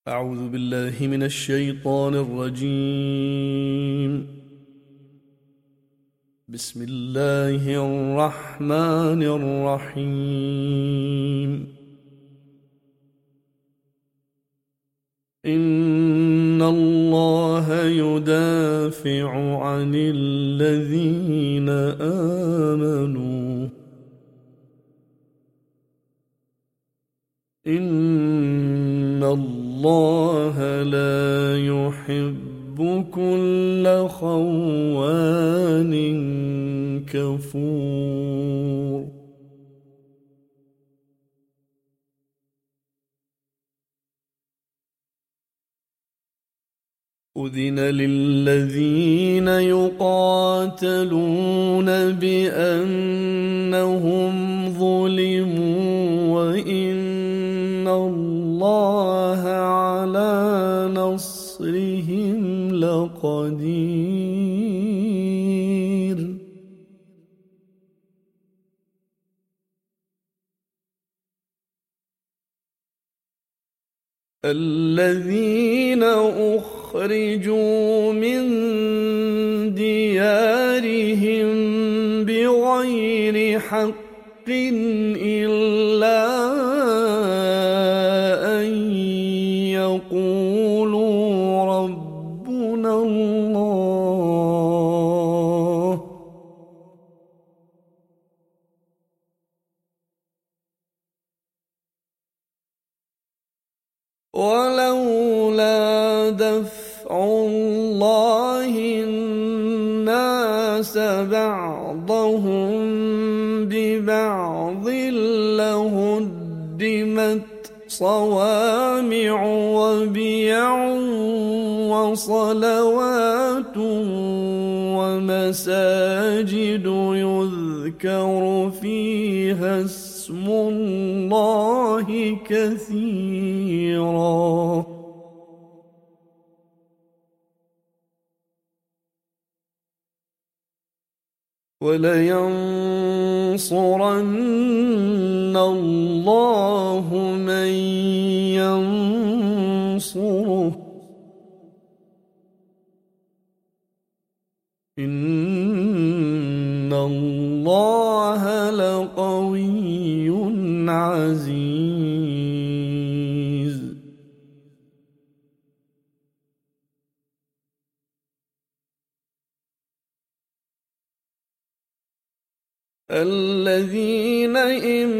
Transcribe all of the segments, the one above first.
أعوذ بالله من الشيطان الرجيم. بسم الله الرحمن الرحيم. إن الله يدافع عن الذين آمنوا إن الله لا يحب كل خوان كفور. أذن للذين يقاتلون بأنهم ظلموا وإن الله على نصرهم لقدير. الذين أخرجوا من ديارهم بغير حق إلا أن يقولوا ربنا الله ولولا دفع الله الناس بعضهم ببعض لهدمت صوامع وبيع وصلوات ومساجد يذكر فيها اسم الله كثيرا ولينصرن الله من ينصره إن الله لقوي عزيز. الذين إن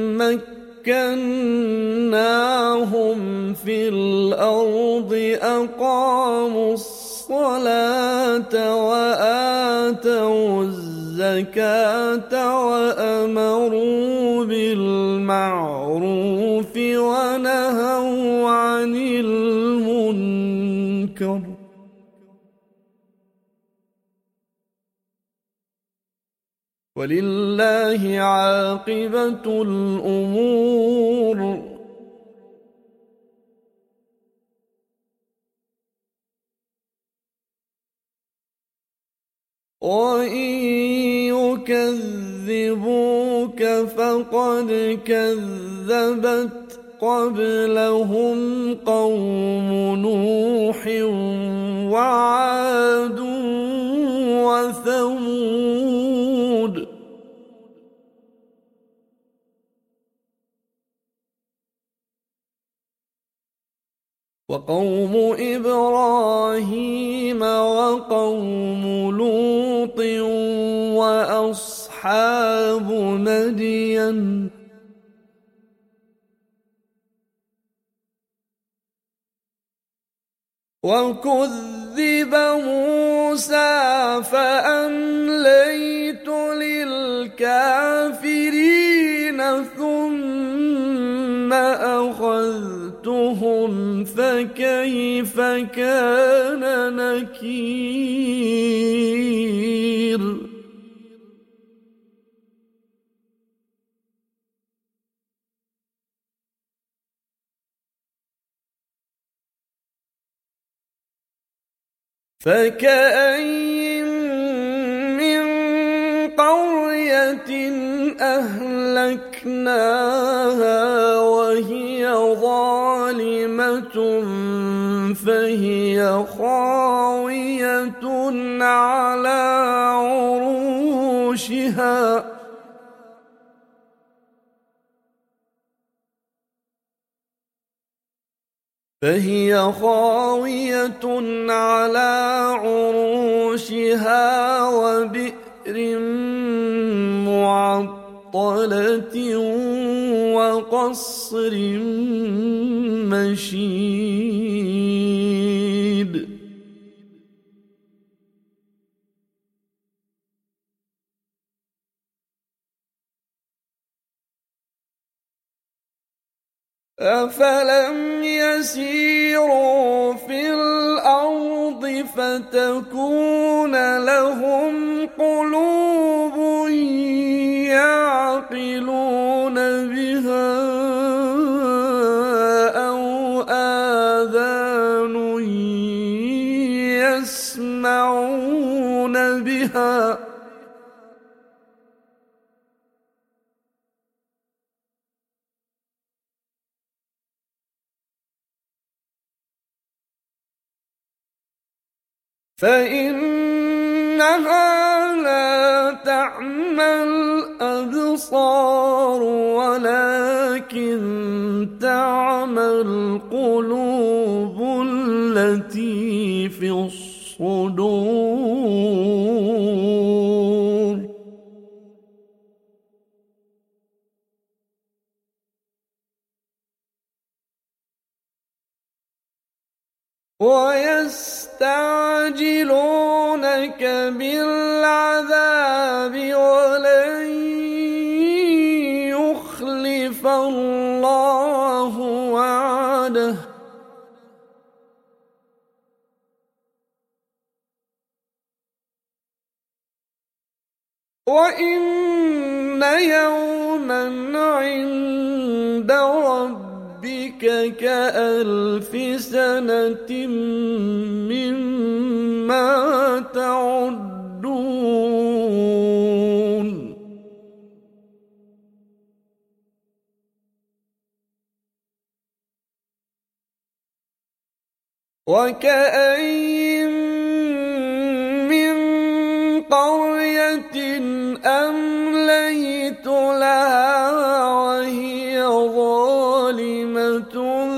مكناهم في الأرض أقاموا الصلاة وآتوا الزكاة وأمروا بالمعروف ونهوا عن المنكر ولله عاقبة الأمور. وإن يكذبوك فقد كذبت قبلهم قوم نوح وعاد وثمود وقوم إبراهيم وقوم لوط وأصحاب مدين وكذب موسى فأمليت للكافرين ثم أخذتهم فكيف كان نكير. فكأين من قرية أهلكناها وهي ظالمة ظالمة فهي خاوية على عروشها وبئر معطلة وقصر مشيد أفلم يسيروا في الأرض فتكون لهم قلوب يعقلون بها أو آذان يسمعون بها فإنها لا تعمى الأبصار ولكن تعمى القلوب التي في الصدور ويستعجلونك بالعذاب ولن يخلف الله وعده وإن يوما عند ربك كألف سنة مما تعدون وكأين من قرية أمليت لها وهي ظالمة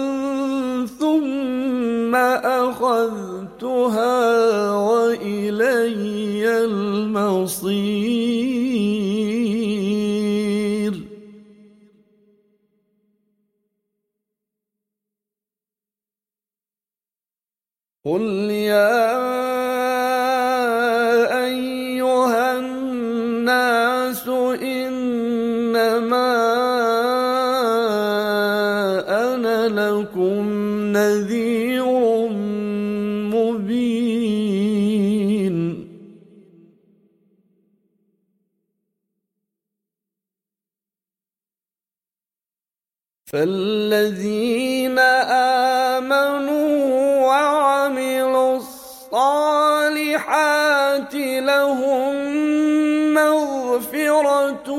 ثم أخذتها وإلي المصير قل يا أيها الناس إنما أنا لكم نذير مبين فالذين آمنوا وعملوا الصالحات لهم مغفرة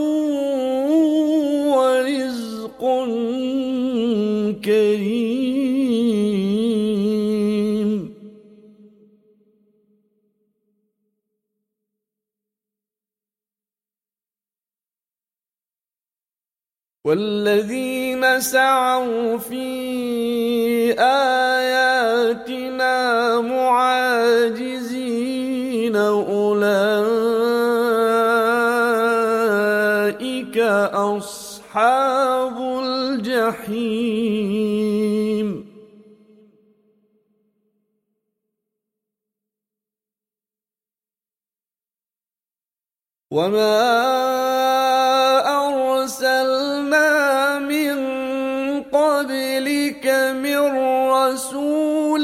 ورزق كريم والذين سعوا في آياتنا معاجزين أولئك أصحاب الجحيم وما أرسلنا من قبلك من رسول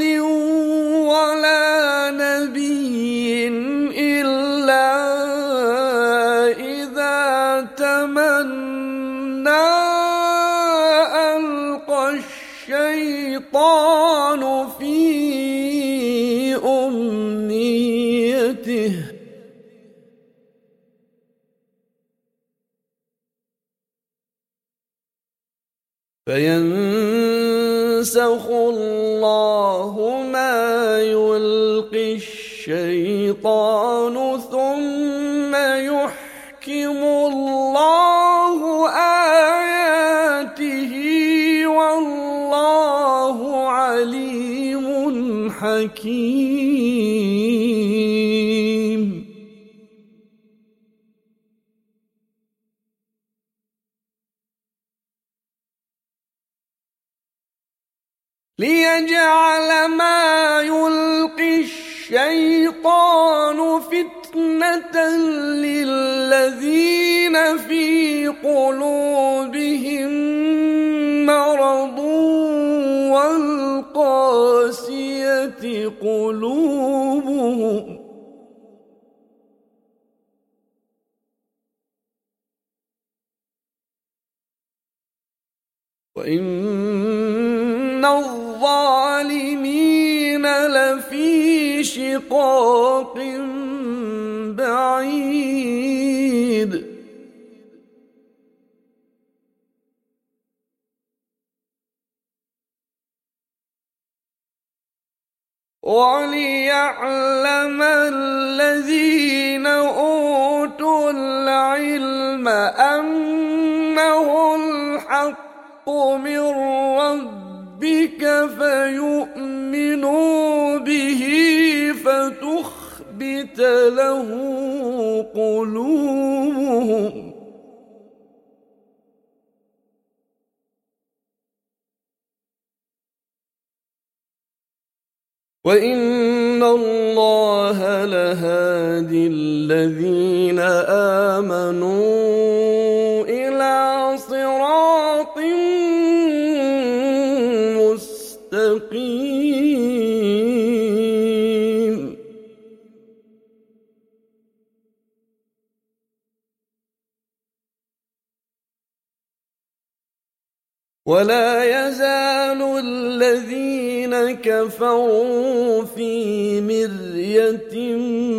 ولا نبي إلا إذا تمنى ألقى الشيطان في أمنيته فينسخ ينسخ الله ما يلقي الشيطان ثم يحكم الله آياته والله عليم حكيم. ليجعل ما يلقي الشيطان فتنة للذين في قلوبهم مرض والقاسية قلوبهم وإن الظالمين لفي شقاق بعيد. وليعلم الذين أوتوا العلم أنه الحق من ربك فيؤمنوا به فتخبت له قلوبهم وإن الله لهادي الذين آمنوا إلى صراط مستقيم. ولا يزال الذين كفروا في مرية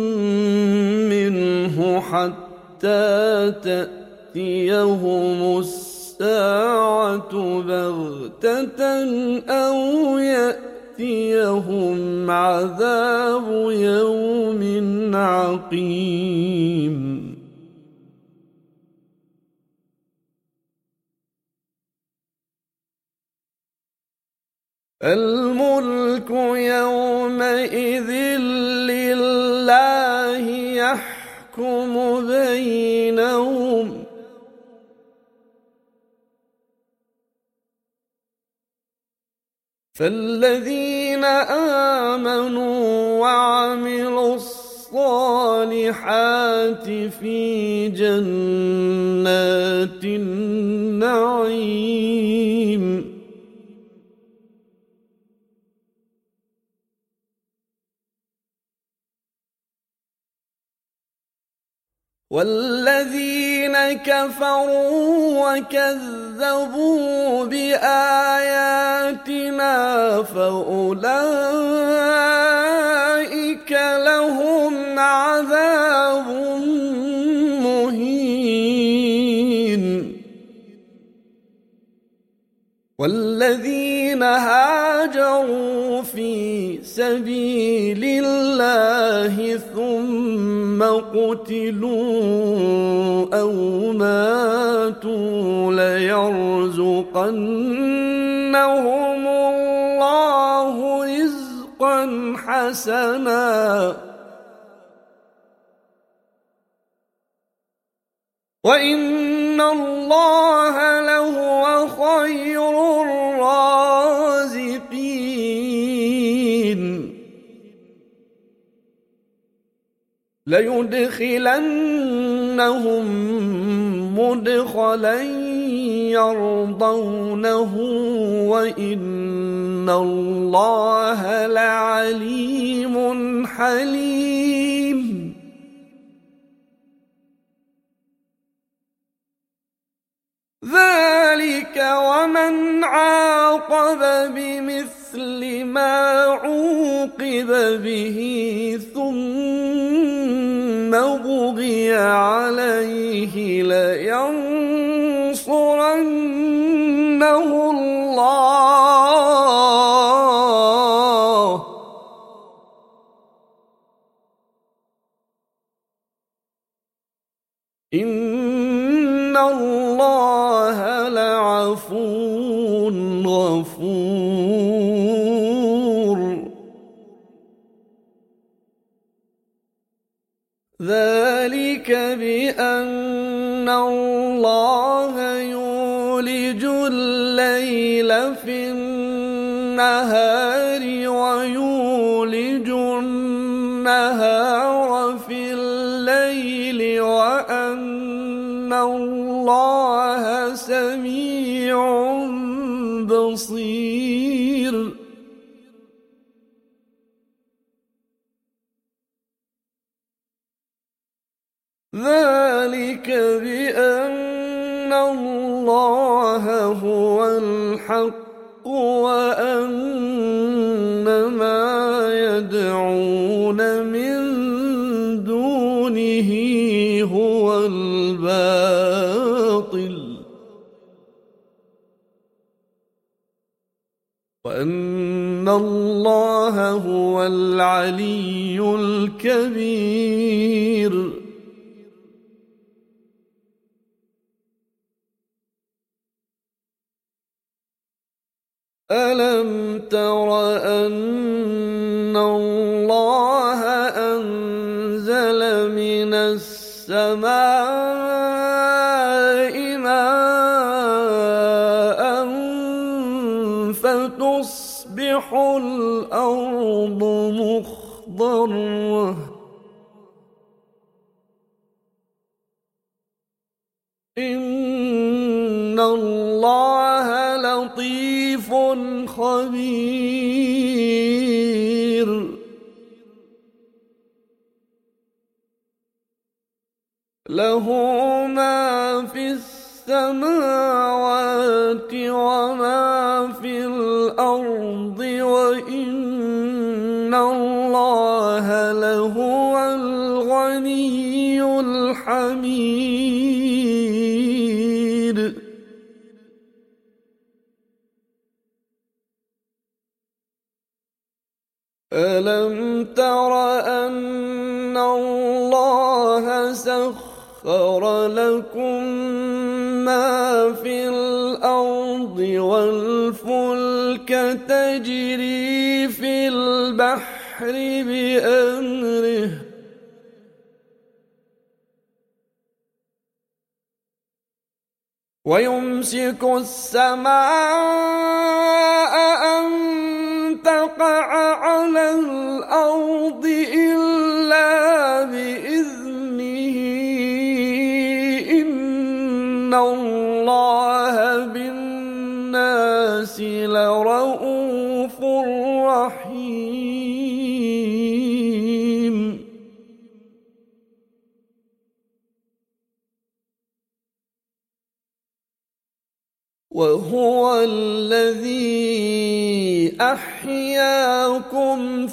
منه حتى تأتيهم الساعة بغتة أو يأتيهم عذاب يوم عقيم. الملك يومئذ لله يحكم بينهم فالذين آمنوا وعملوا الصالحات في جنات النعيم والذين كفروا وكذبوا بآياتنا فأولئك لهم عذاب مهين. والذين هاجروا في سبيل الله ثم قتلوا أو ماتوا ليرزقنهم الله رزقا حسنا وإن الله لهو خير الرازقين. ليدخلنهم مدخلا يرضونه وإن الله لعليم حليم. ذلك ومن عاقب بمثل ما عوقب به ثم بغي عليه لينصرنه الله إن الله لعفو غفور. ذلك بأن الله يولج الليل في النهار ويولج النهار في الليل وأن الله سميع بصير. ذلك بأن الله هو الحق وأن ما يدعون من دونه هو الباطل وأن الله هو العلي الكبير. ألم تر أن الله أنزل من السماء ماء فتصبح الأرض مخضرة إن الله لطيف خبير. له ما في السماوات وما في الأرض وإن الله لهو الغني الحميد. ألم تر أن الله سخر لكم ما في الأرض والفلك تجري في البحر بأمره ويمسك السماء أن تقع على الأرض إلا بإذنه إن الله بالناس لرءوف رحيم. وهو الذي أحياكم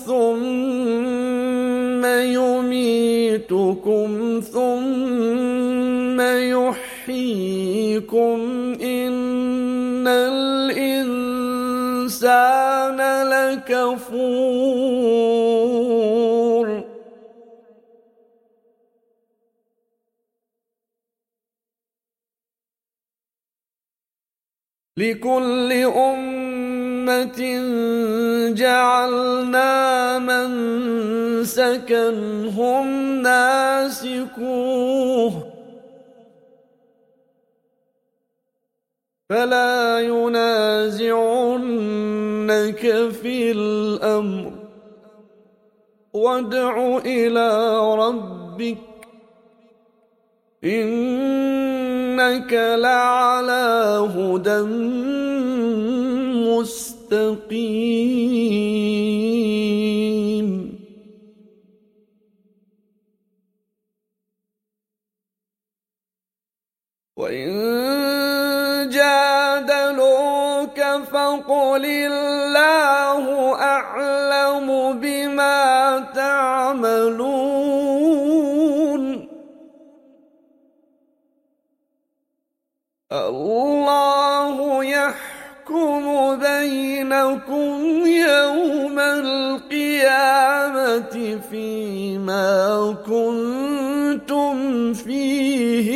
ثم يميتكم ثم يحييكم إن الإنسان لكفور. لكل أمة جعلنا منسكا هم ناسكوه فلا ينازعنك في الأمر وادع إلى ربك إنك لعلى هدى مستقيم. وإن جادلوك فقل الله أعلم بما تعملون الله يحكم بينكم يوم القيامة فيما كنتم فيه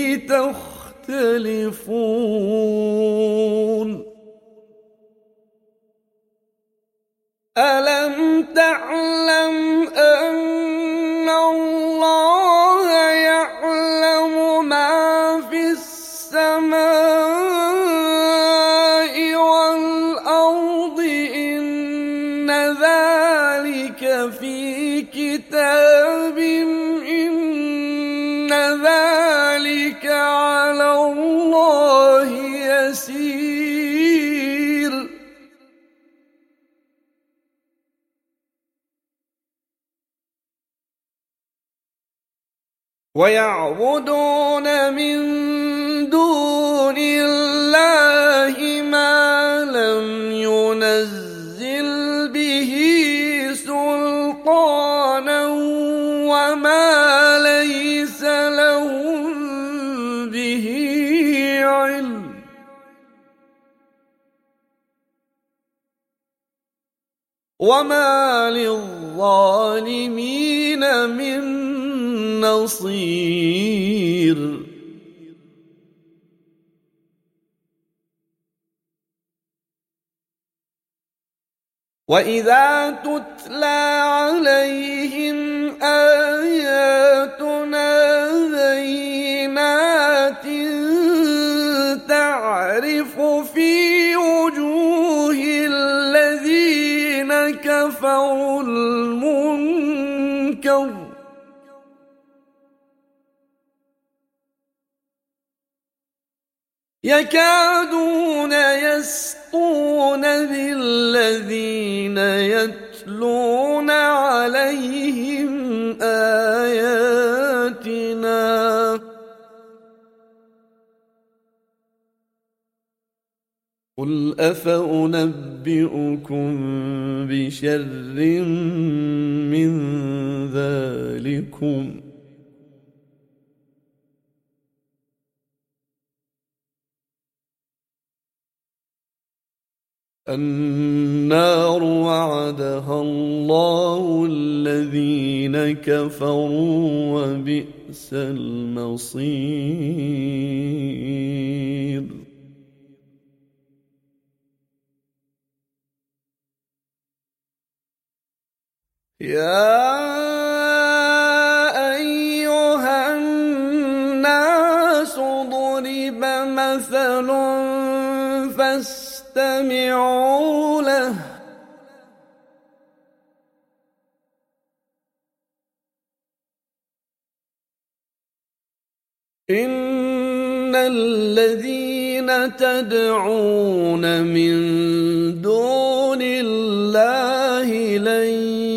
يختلفون ألم تعلم أن الله يعلم ما في السماء والأرض إن ذلك في كتاب إن ذلك على الله يسير ويعبدون من دون الله ما لم ينزل به سلطانا وما ليس لهم به علم وما للظالمين من نصير وإذا تتلى عليهم آياتنا بينات تعرف في وجوه الذين كفروا المنكر يكادون يسطون بالذين يتلون عليهم آياتنا قل أفأنبئكم بشر من ذلكم النار وعدها الله الذين كفروا وبئس المصير يا أيها الناس ضرب مثل فاستمعوا له إن الذين تدعون من دون الله لن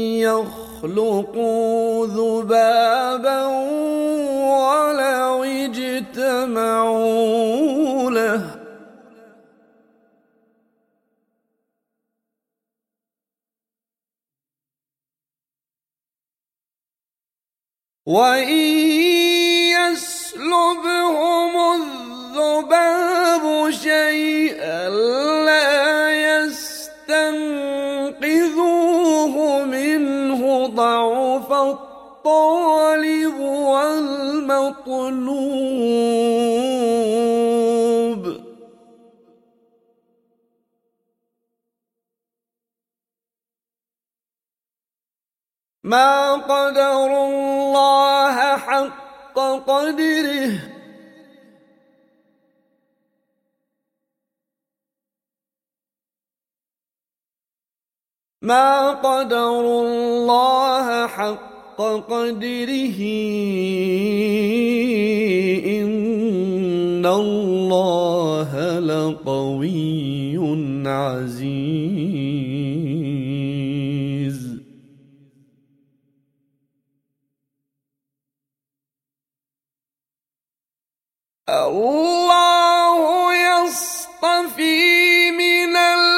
يخلقوا ذبابا ولو اجتمعوا له وإن يسلبهم الذباب شيئا لا يستنقذوه منه ضعف الطالب والمطلوب ما قدروا الله حق قدره ما قدروا الله حق قدره إن الله لقوي عزيز الله يصطفي من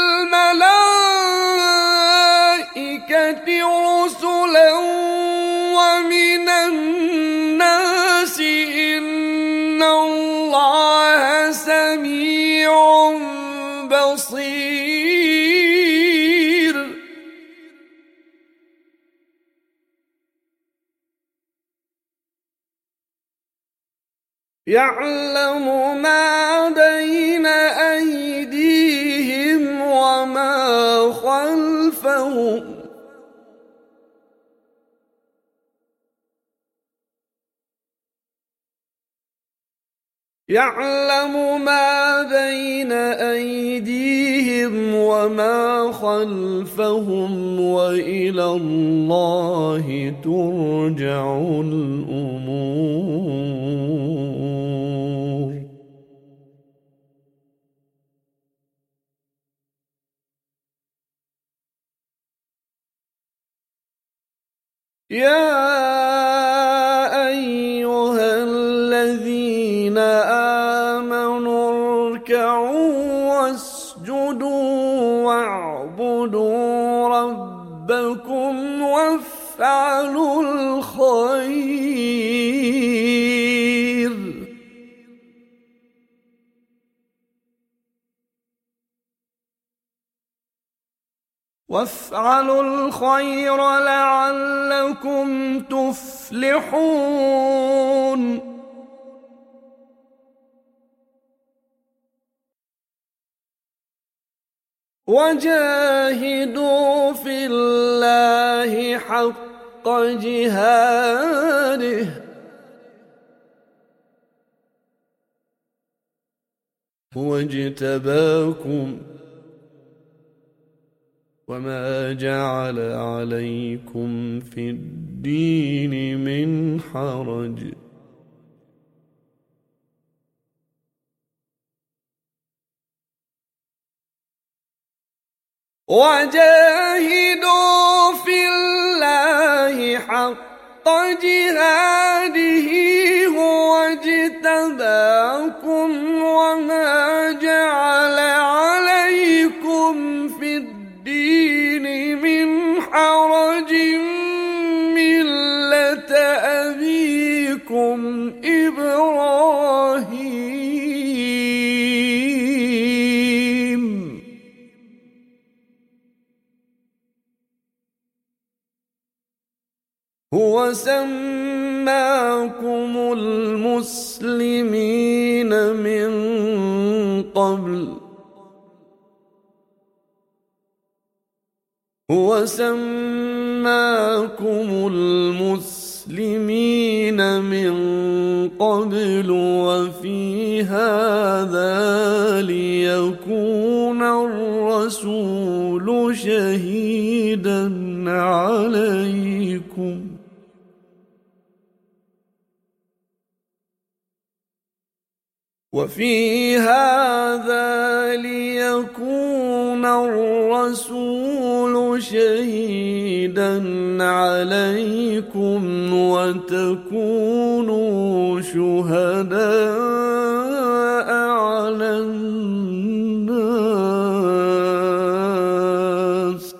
الملائكة رسلا ومن الناس إن الله سميع بصير يعلم ما بين أيديهم وما خلفهم يعلم ما بين أيديهم وما خلفهم وإلى الله ترجع الأمور يا أيها الذين آمنوا اركعوا واسجدوا واعبدوا ربكم وافعلوا الخير لعلكم تفلحون وجاهدوا في الله حق جهاده هو اجتباكم وما جعل عليكم في الدين من حرج وجاهدوا في الله حق جهاده هو اجتباكم وما جعل عليكم في الدين من حرج ملة أبيكم إبراهيم هو سماكم المسلمين من قبل وفي هذا ليكون الرسول شهيدا عليكم وتكونوا شهداء على الناس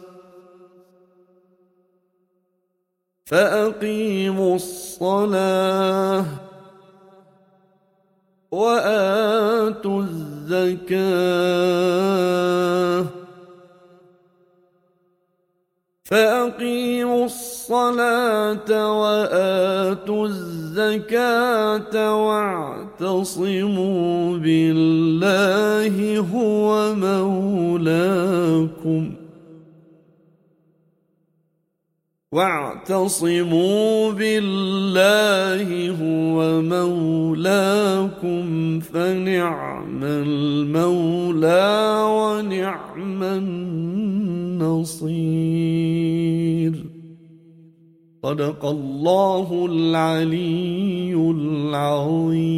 فأقيموا الصلاة وآتوا الزكاة واعتصموا بالله هو مولاكم فنعم المولى ونعم النصير صدق الله العلي العظيم.